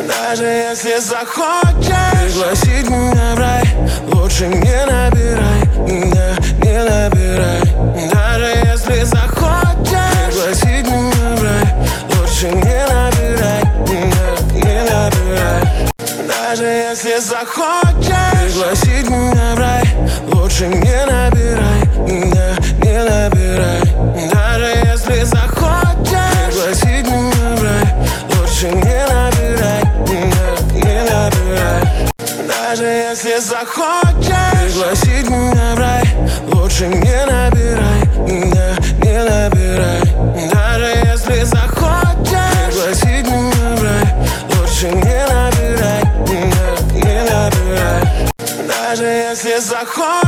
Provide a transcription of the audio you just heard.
Даже если захочешь пригласить меня в рай, лучше не набирай меня, не набирай. Даже если захочешь пригласить меня в рай, лучше не набирай меня, не набирай. Даже если захочешь пригласить меня в рай, лучше не набирай меня, не набирай. Даже если захочешь пригласить меня в рай, лучше не набирай меня, не набирай. Даже если захочешь пригласить меня в рай, лучше не набирай меня, не набирай. Даже если захочешь пригласить меня в рай, лучше не набирай меня, не набирай. Даже если захочешь